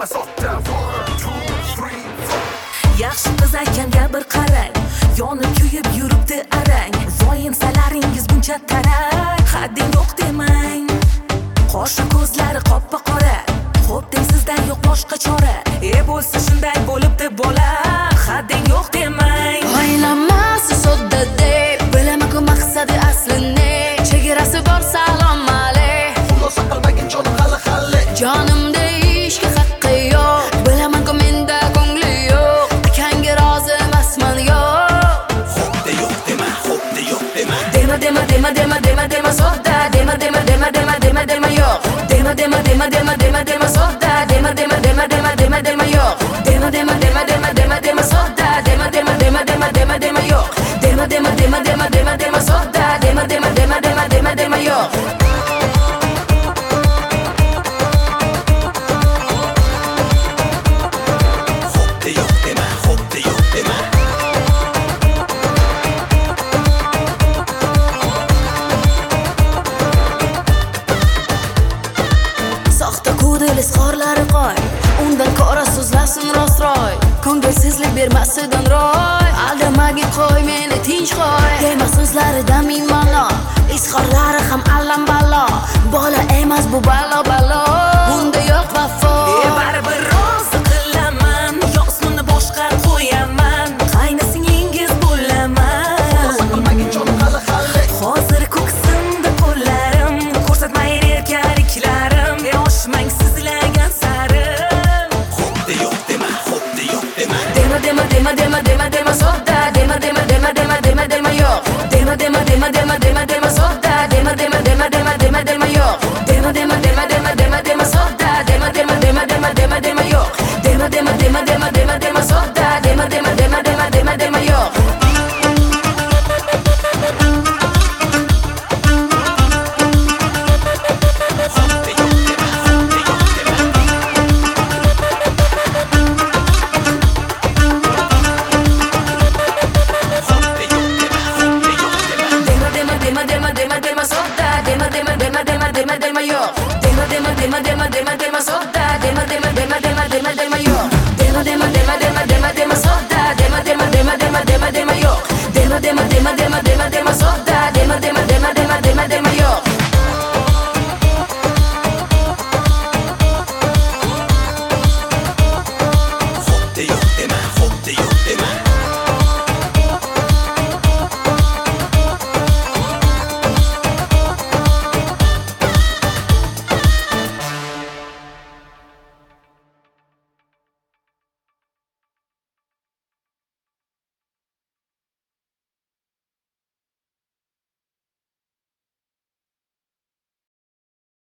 dema sodda. 1, 2, 3, 4. Yaxshi qiz aytganga bir qarang, yonib kuyib yuribdi arang. Voy ensalaringiz buncha tarang, hadding yo'q demang. Qoshi ko'zlari qoppa qora, xo'p deng sizdan yo'q boshqa chora. Bo'lsa shunday bo'libdi bola, hadding yo'q demang. O'ylamasi sodda deb, bilaman-ku maqsadi asli ne. Chegarasi bor salom alayk. Xulosa qilmagin jonim hali. Jonimda ishga haqqi yo'q, bilaman-ku menda ko'ngli yo'q. Akangga rozi emasman yo'q. Xo'pda yo'q dema, xo'pda yo'q dema. Dema sodda, dema yo'q. Dema sodda, dema yo'q. Dema sodda, dema yo'q. Dema sodda, dema yo'q. Xo'pda yo'q dema, xo'pda yo'q dema. Soxta kodil izhorlari qo'y, undan ko'ra so'zlasin rostroy. Ko'ngilsizlik bermasidan roy, aldamagin qo'y meni tinch qo'y. Dema so'zlarida ming ma'no, izhorlari ham allam ballo. Bola emas bu balo. Bunda yo'q vafo. Baribir rozi qilaman, yo'qsini boshqarib qo'yaman. Qaynasingiz bo'laman. Xulosa qilmagin jonim hali. Hozir ko'ksimda qo'llarim, ko'rsatmayin erkaliklarim. Oshmang sizlagan sari. Xo'pda yo'q dema, xo'pda yo'q dema. Dema sodda, dema yo'q. Dema sodda, dema yo'q. Dema sodda, dema yo'q. Dema sodda, dema yo'q. Dema sodda, dema yo'q. Dema sodda.